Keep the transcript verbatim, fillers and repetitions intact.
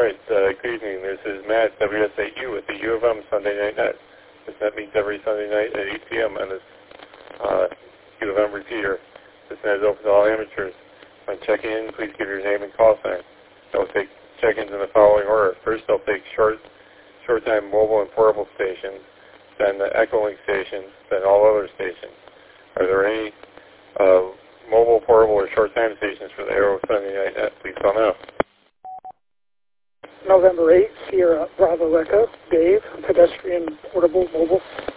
Alright, uh, good evening. This is Matt, W S eight U with the U of M Sunday Night Net. This net meets every Sunday night at eight p m on this uh, U of M repeater. This net is open to all amateurs. When checking in, please give your name and call sign. They'll take check-ins in the following order. First, they'll take short, short-time mobile and portable stations, then the Echolink stations, then all other stations. Are there any uh, mobile, portable, or short-time stations for the Aero Sunday Night Net? Please call now. November eighth, Sierra Bravo Echo, Dave, pedestrian portable mobile.